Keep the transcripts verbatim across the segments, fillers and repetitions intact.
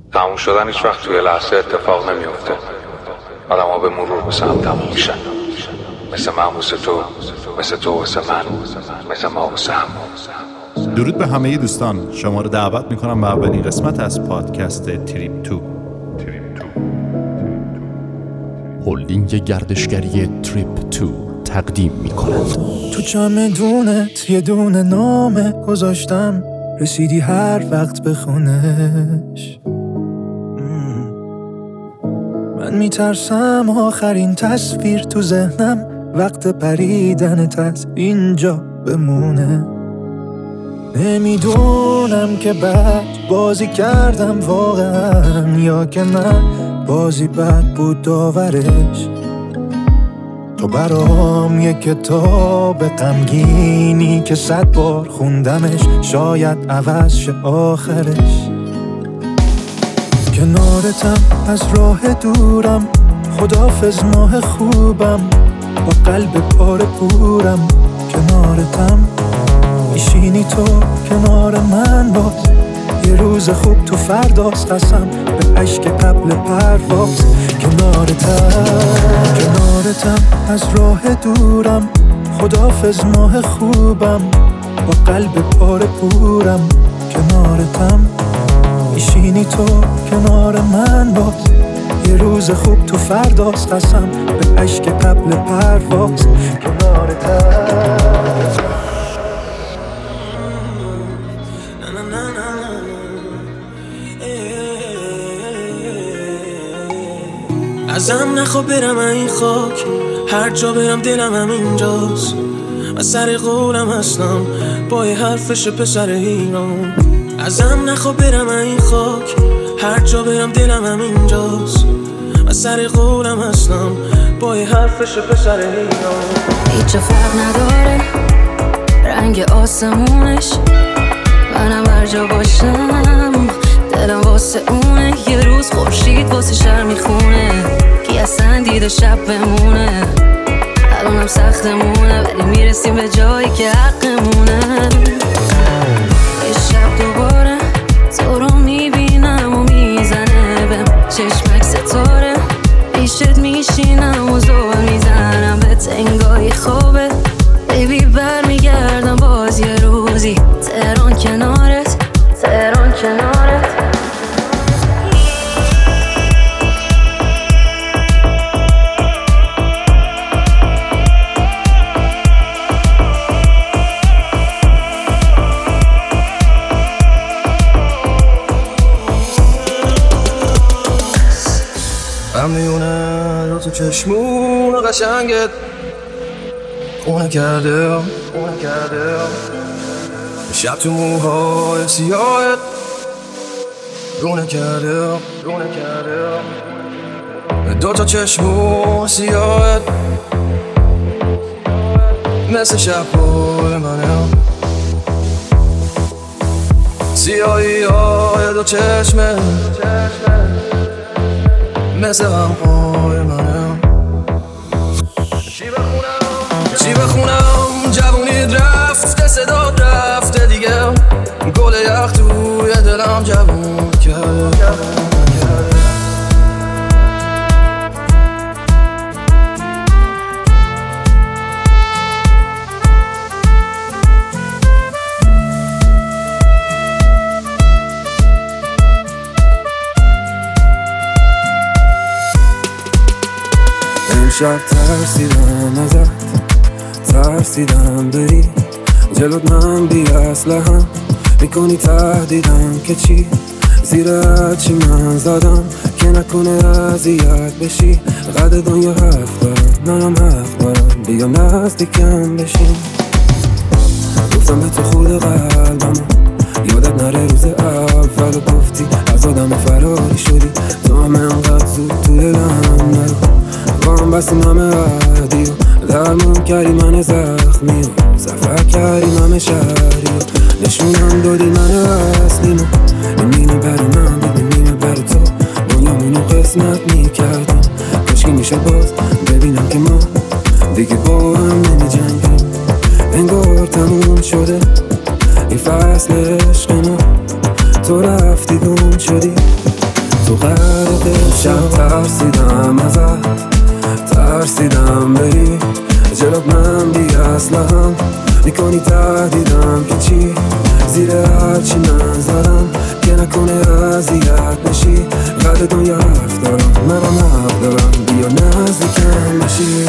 تموم شدن هیچ وقت توی لحظه اتفاق نمیفته. آدم ها به مرور به سهم تموم میشن، مثل من واسه تو، مثل تو واسه من، مثل ما واسه هم. درود به همه دوستان، شما رو دعوت میکنم به اولین قسمت از پادکست تریپ تو. هولدینگ گردشگری تریپ تو تقدیم میکنند. تو چمدونت یه دونه نامه گذاشتم، رسیدی هر وقت بخونش. من میترسم آخرین تصویر تو ذهنم وقت پریدنت از اینجا بمونه. نمیدونم که بد بازی کردم واقعا یا که نه بازی بد بود داورش. تو برام یه کتاب غمگینی که صد بار خوندمش، شاید عوض شه آخرش. کنارتم از راه دورم، خدافظ ماه خوبم، با قلب پاره پورم. کنارتم میشینی تو کنار من، باز یه روز خوب تو فرداست، قسم به عشق قبل پرواز. کنارتم کنارتم از راه دورم، خدافظ ماه خوبم، با قلب پاره پورم. کنارتم میشینی تو کنار من، باز یه روز خوب تو فرداست، قسم به عشق قبل پرواز. کنارتم ازم نخوا برم این خاک، هر جا برم دلم هم اینجاست. من سر قولم هستم با یه حرفش پسر ایران. ازم نخوا برم این خاک، هر جا برم دلم هم اینجاست. من سر قولم هستم با یه حرفش پسر ایران. هیچ فرق نداره رنگ آسمونش، منم هر جا باشم دلم واسه اونه. یه روز خورشید واسه شهر میخونه، کی اصلا دیده شب بمونه. الانم سختمونه ولی میرسیم به جایی که حقمونه. یه شب دوباره تو رو میبینم و میزنه بهم چشمک ستاره، پیشت میشینم و زول میزنم به تنگای خوابه. بیبی بر میگردم باز یه روزی، تهران کنارت، تهران کنارت. هم میونه رو تو چشمون قشنگت خونه کرده، خونه کرده. شب تو موهای سیاهت گونه کرده، گونه کرده. دو تا چشمون سیاهت مثل شب‌های منه، سیاهی های دو چشمه مثل غم‌های منه. چی بخونم چی بخونم جوونید رفته، صدات رفته دیگه، گل یخ توی دلم جوون کرده. شب ترسیدم ازت، ترسیدم بری جلوت، من بی اسلحه‌ام میکنی تهدیدم که چی؟ زیر چی من زدم که نکنه اذیت بشی. قد دنیا حرف دارم، منم حرف دارم، بیا نزدیکم بشین. گفتم به تو خود قلبم، یادت نره روز اول گفتی از آدم فراری شدی. تو هم انقدر زود تو دلم نرو، وام بستیم همه عهدی و درمون کردی من زخمی و سفر کردیم همه شهری و نشونم دادی من اصلیم و نیمه بر من بود نیمه بر تو، دنیامونو قسمت میکردیم. کاشکی میشه باز ببینم که ما دیگه با هم نمی جنگیم. انگار تموم شده این فصل عشق ما، تو رفتی گم شدی تو غرق شب ترسیدم ازت، ترسیدم بری جلوت من بی اسلحه‌ام، میکنی تهدیدم که چی زیر هرچی من زدم که نکنه اذیت نشی. قدر دنیا حرف دارم، منم حق دارم، بیا نزدیکم بشی.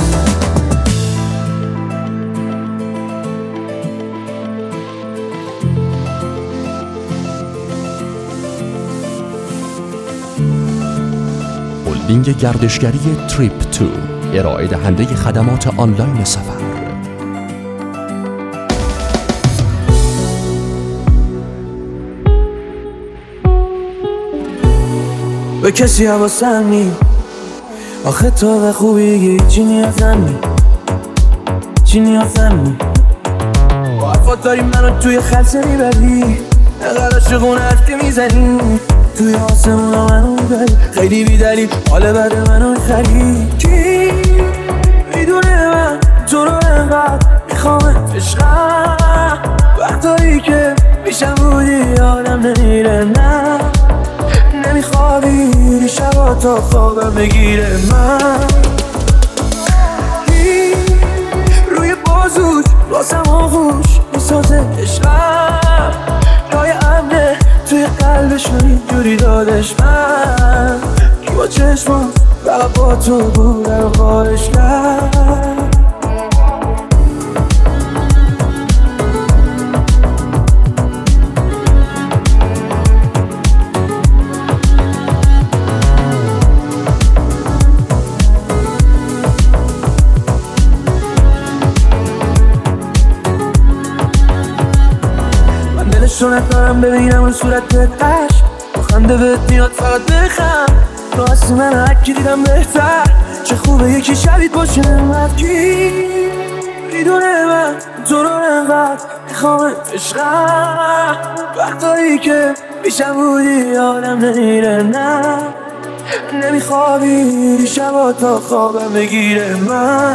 هلدینگ گردشگری تریپ تو ارائه دهنده خدمات آنلاین سفر. به کسی حواسم نی، آخه تو به خوبی چی نیازم نی، چی نیازم نی. با حرفات داری منو توی خلصه میبری، نقل عاشقونه حرف که میزنی توی آسمون ها منو میبری. خیلی بیدلی حال بد منو میخری. کی میدونه من تو رو انقدر میخوامت عشقم، وقتایی که میشم بودی آدم نمیره، نه نمیخوابی شبا تا خوابم بگیره. من روی بازوش واسم آغوش میسازه عشقم، جای امنه توی قلبش من اینجوری دادش. من کی با چشمم فقط با تو بودم و خواهش کرد. شونت دارم ببینم اون صورتت عشق با خنده بهت میاد فقط بخم. راستی من هرکی دیدم بهتر، چه خوبه یکی شبیت باشه نمت. کی میدونه من تو رو انقدر میخوامت عشقم، وقتایی که پیشم بودی آدم نمیره، نه نمیخوابی شبا تا خوابم بگیره. من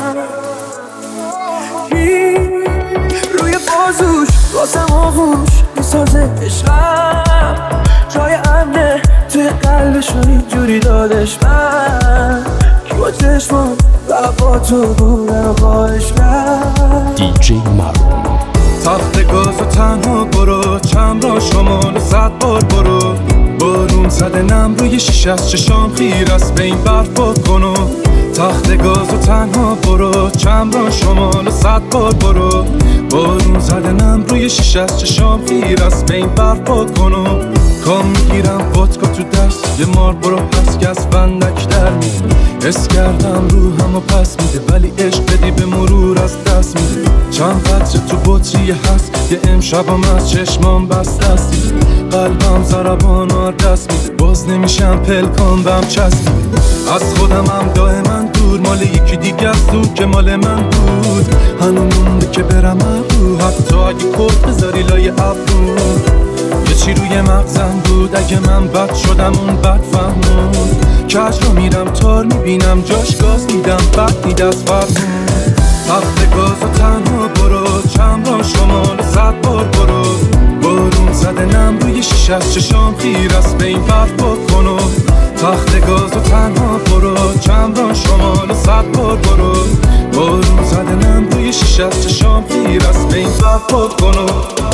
کی روی بازوش واسم آغوش میسازه عشقم، جای امنه توی قلبش رو اینجوری دادش. من کی با چشمم فقط با تو بودم و خواهش کرد. دی جی مارون. تخت گاز و تنها برو، چند را شمال صد بار برو. بارون زده نم روی شیشه از چشام خیر است به این برفا کنو. تخت گاز و تنها برو، چند را شمال صد بار برو. بارون زده نم روی شیشه از چشام خیر است به این برفا کنو. کام میگیرم ودکا تو دست، یه مار برو پس که از بندک در میده. حس کردم روحم و پس میده، ولی عشق بدی به مرور از دست میده. چند قطره تو بطری هست، یه امشبم از چشمام بست دستی. قلبم ضربان و دست میده، باز نمیشم پلکان بهم چسب میده. از خودم هم دائما دور، مال یکی دیگه است تو که مال من بود. هنو مونده که برم ابرو، حتی اگه کت بذاری لای ابرو. یه چی روی مغزم بود، اگه من بد شدم اون بد فهمون. کج رو میرم تار میبینم جاش گاز میدم بد نید از فرمون. تخت گاز و تنها برو، چند را شمال صد بار برو. بارون زده نم روی شیشه از چشام خیر است به این برفا کنو. تخت گاز و تنها برو، چند را شمال صد بار برو. بارون زده نم روی شیشه از چشام خیر است به این برفا کنو.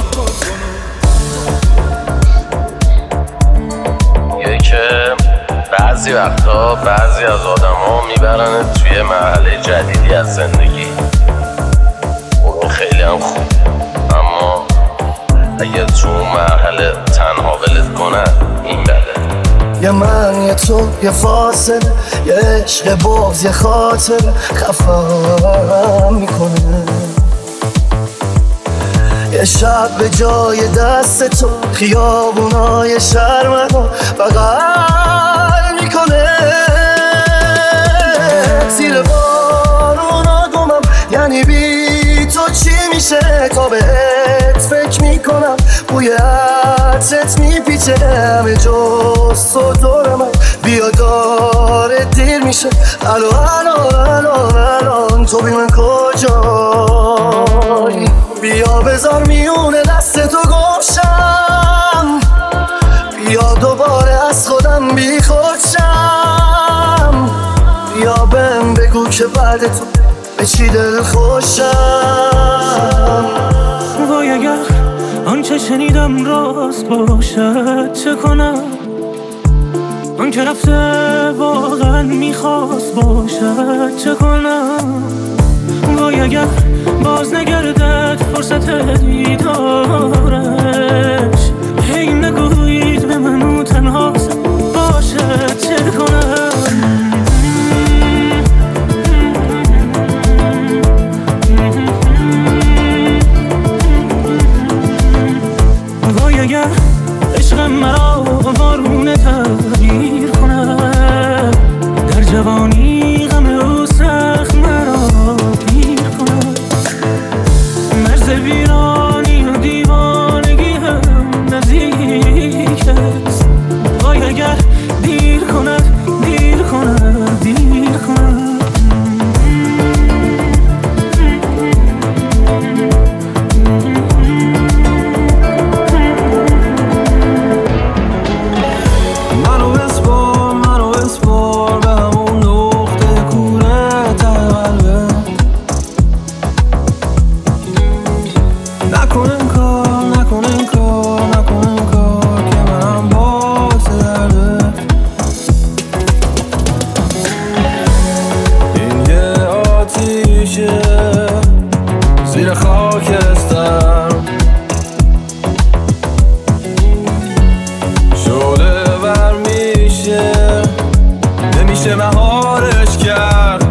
که بعضی وقتا بعضی از آدم ها میبرن توی مرحله جدیدی از زندگی. اون خیلی هم خوب، اما اگه تو مرحله تنها ولت کنن این بده. یه من یه تو یه فاصله، یه عشق بغض یه خاطر خفم میکنه. یه شب به جای دست تو خیابونای شهر منو بغل میکنه. زیر بارونا گمم، یعنی بی تو چی میشه؟ تا بهت فکر میکنم، بوی عطرت میپیچه همه جز تو دور من. بیا داره دیر میشه، الان الان الان الان تو بی من کجایی؟ بیا بذار میونه دست تو گمشم، بیا دوباره از خودم من بی خودشم. بیا بهم بگو که بعد تو به چی دل خوشم. وای اگر آنچه شنیدم راست باشد چه کنم؟ آن که رفته واقعا میخواست باشد چه کنم؟ وای اگر باز نگردد فرصت دیدارش، هی نگویید به من اون تنها باشد چه کنم؟ وای اگر عشقم مرا وارونه تغییر کند، در جوانی غم او سخت مرا گیر کند. مرز ویرانی و دیوانگی هم نزدیک است. وای اگر دیر کند دیر کند دیر کند. زیر خاکستر شعله ور میشه، نمیشه مهارش کرد.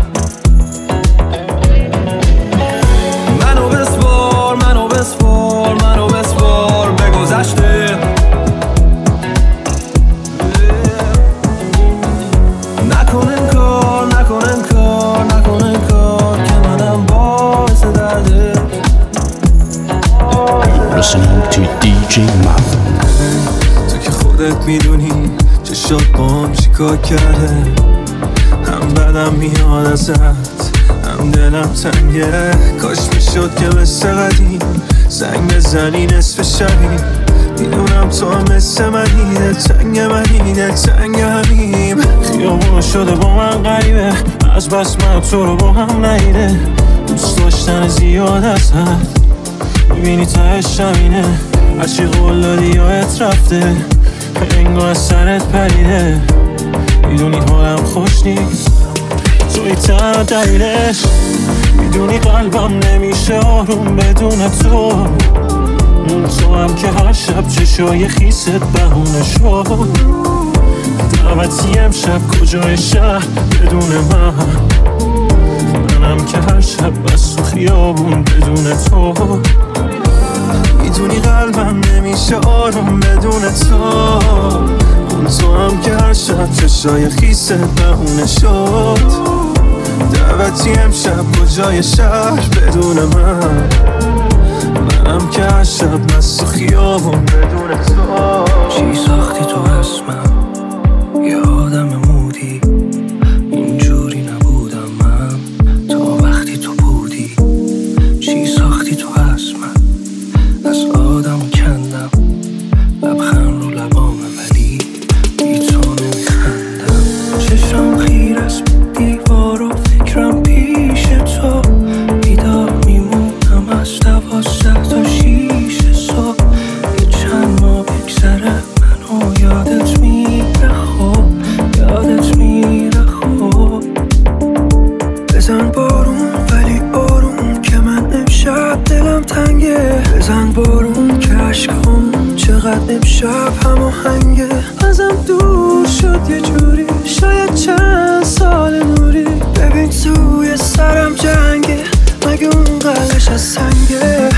منو بسپار منو بسپار منو بسپار به گذشته. نکن این کار نکن این کار نکن این کار که منم باعث درده. Listening to دی جی Marv. تو که خودت میدونی چشات بام چیکار کرده، هم بدم میاد ازت هم دلم تنگه. کاش میشد که مثل قدیم زنگ بزنی نصف شبی. میدونم تو هم مثل منی، دلتنگ منی دلتنگ همیم. خیابون شده با من غریبه، از بس من تو رو با هم نیده. دوست داشتن زیاد ازت میبینی تهش همینه. هرچی قول دادی یادت رفته، انگار از سرت پریده. میدونی حالم خوش نیست توی تنها دلیلش. میدونی قلبم نمیشه آروم بدون تو. تو هم که هر شب چشای خیست بهونه شد. دعوتی امشب کجای شهر بدون من. منم که هر شب بس تو خیابون بدون تو. میدونی قلبم نمیشه آروم بدون تو. اون تو هم که هر شب چشای خیست بهونه شد. دعوتی امشب کجای شهر بدون من. منم که هر شب بس تو خیابون بدون تو. چی ساختی تو اسمم یه آدم مودی، اینجوری نبودم من تا وقتی تو بودی. چی ساختی تو اسمم از آدم کندم، لبخند رو لبامه ولی بی تو نمیخندم. چشم خیر از دیوار و فکرم پیش تو. بیدار میمونم از دوازده تا شیش صبح. یه چند ماه بگذره منو یادت میره خوب، یادت میره خوب. بزن بارون ولی بارون که من امشب دلم تنگه. بزن بارون که عشقام چقدر امشب هماهنگه. ازم دور شد یه جوری شاید چند سال نوری. ببین توی سرم جنگه مگه اون قلش از سنگه.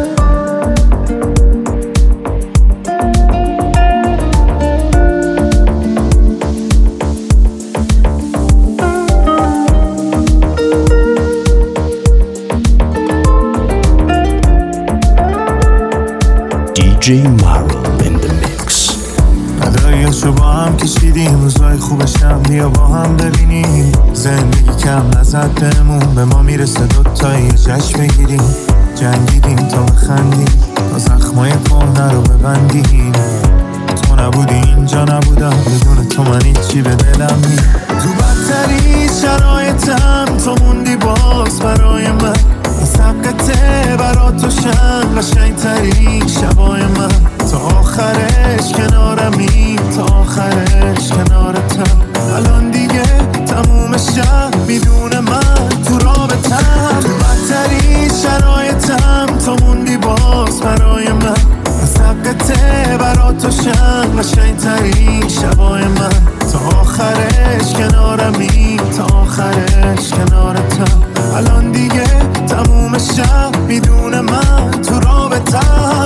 دی جی Marv in the mix. اداییاشو با هم کشیدیم، روزای خوبش هم بیا با هم ببینیم. زندگی کم نزد بهمون، به ما میرسه دوتایی جشن بگیریم. جنگیدیم تا بخندیم، تا زخمای کهنه رو ببندیم. تو نبودی اینجا نبودم، بدون قشنگترین شبای من، تا آخرش کنارمی، تا آخرش کنارتم. الان دیگه تموم شب میدونه من تو رابطم، تو بدترین شرایطم تا موندی باز برای من. از حقته برا تو شم قشنگترین شبای من، تا آخرش کنارمی، تا آخرش کنارتم. الان دیگه تموم شب میدونه من تو رابطم.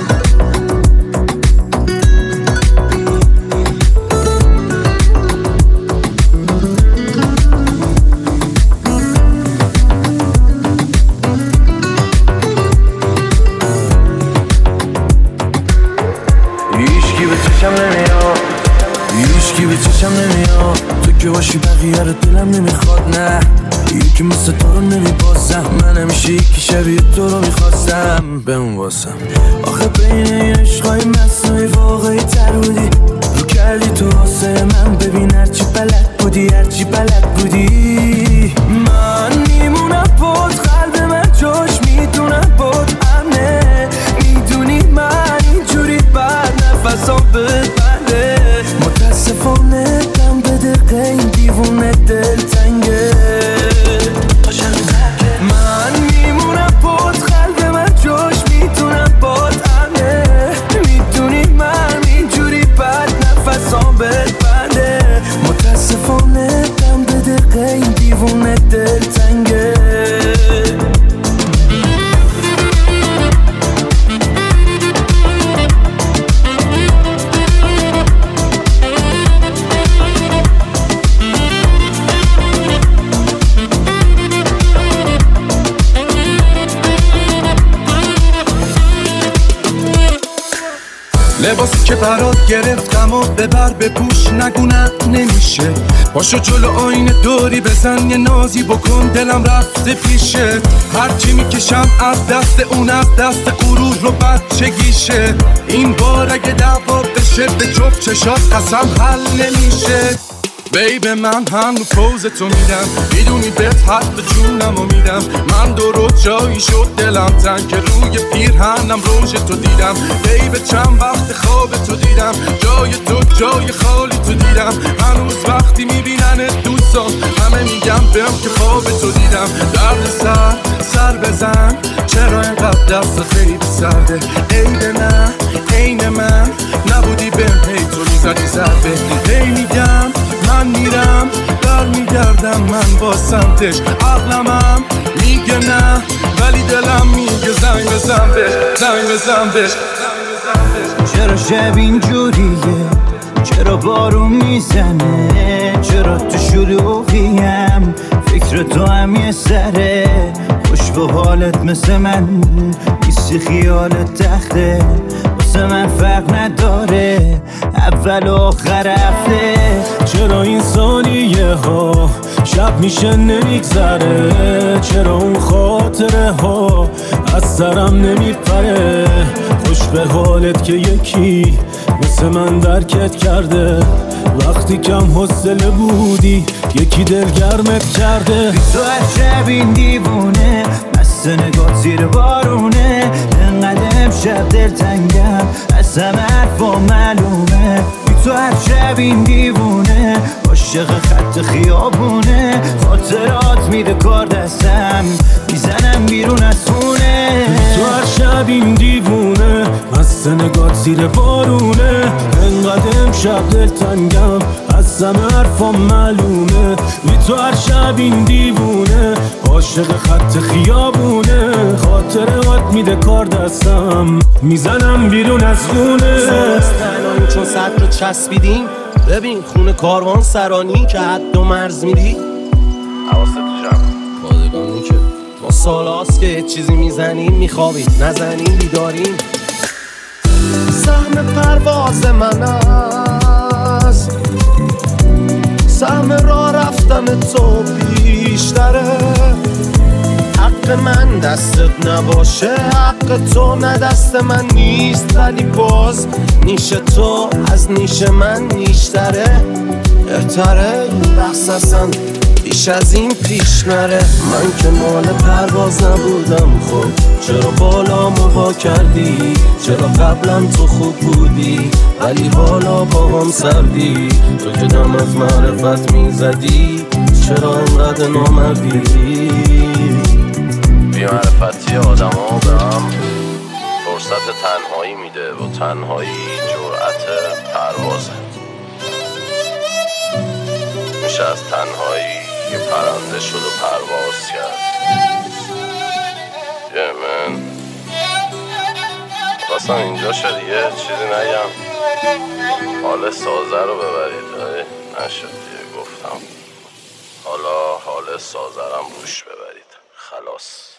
هیچکی به چشم نمیاد، تو که باشی بقیه رو دلم نمیخواد. نه یکی مثل تو رو نمیبازم، من همیشه یکی شبیه تو رو میخواستم بمون واسم. آخه بین عشقای مصنوعی واقعی تر بودی، رو کردی تو واسه من. ببین هرچی بلد بودی، هرچی بلد بودی. من میمونم بود، قلب من جاش میدونم بود امنه. میدونی من اینجوری بعد نفسام ببنده. متاسفانه دم به دقیقه این دیوونه دل تنگه. من میمونم بود، قلب من جاش میتونم بود امنه. میدونی من اینجوری بعد نفسام ببنده. متاسفانه دم به دقیقه این دیوونه دل تنگه. لباسی که برات گرفتم و ببر بپوش، نگونه نمیشه. باشو جلو آینه دوری بزن، یه نازی بکن، دلم رفته پیشه. هرچی میکشم از دست اون، از دست غرور رو بچگیشه. این بار اگه دعوا بشه به جفت چشات قسم حل نمیشه. بیب من هم رو پوز تو میدم، میدونی بهت حق به جونم و میدم. من درست جایی شد دلم تنگ که روی پیرهنم روژ تو دیدم. بیب چند وقت خواب تو دیدم، جای تو جای خالی تو دیدم. هنوز وقتی میبینن دوستان همه میگم بهم که خواب تو دیدم. درد سر سر بزن، چرا اینقدر دست خیلی سرده. عید نه عین من نبودی بهم، هی تو میزدی ضربه. هی میگم من میرم در میگردم من با سمتش. عقلمم میگه نه ولی دلم میگه زنگ بزن بهش، زنگ بزن بهش. چرا شب اینجوریه، چرا بارون میزنه، چرا تو شلوغیم فکر تو هم یه سره. خوش به حالت مثل من نیستی، خیالت تخته واسه من فرق نداره اول و آخر هفته. چرا این ثانیه ها شب میشه نمیگذره، چرا اون خاطره ها از سرم نمیپره. خوش به حالت که یکی مثل من درکت کرده، وقتی کم حوصله بودی یکی دلگرمت کرده. تو هر شب این دیوونه مست نگات زیر بارونه، انقدر امشب دلتنگم از همه حرفا معلومه. تو هر شب این دیوونه عاشق خط خیابونه، خاطرات میده کار دستم میزنم بیرون از خونه. تو هر شب این دیوونه مست نگات زیر بارونه، انقدر امشب دلتنگم از همه حرفا معلومه. تو هر شب این دیوونه عاشق خط خیابونه، خاطرات میده کار دستم میزنم بیرون از خونه. تنهایی چون سطر رو چسبیدیم، ببین خونه کاروان سرانی که حد و مرز میدی. حواست تو جمع پادگانی که ما سال هاست که چیزی میزنیم میخوابیم، نزنیم بیداریم. سهم پرواز من است، سهم راه رفتن تو بیشتره. حق من دستت نباشه، حق تو نه دست من نیست، ولی باز نیش تو از نیش من نیشتره. بهتره بحث اصلا بیش از این پیش نره. من که مال پرواز نبودم، خب چرا بالا موا کردی؟ چرا قبلا تو خوب بودی ولی حالا با هم سردی؟ تو که دم از معرفت میزدی چرا انقدر نامردی؟ بی‌معرفتی آدم ها به هم فرصت تنهایی میده و تنهایی جرأت پروازه. میشه از تنهایی یه پرنده شد و پرواز کرد. یه من خواستم اینجا شد یه چیزی نگم، حال سازه رو ببرید، نشد دیگه گفتم حالا حال سازه رو روش ببرید. خلاص.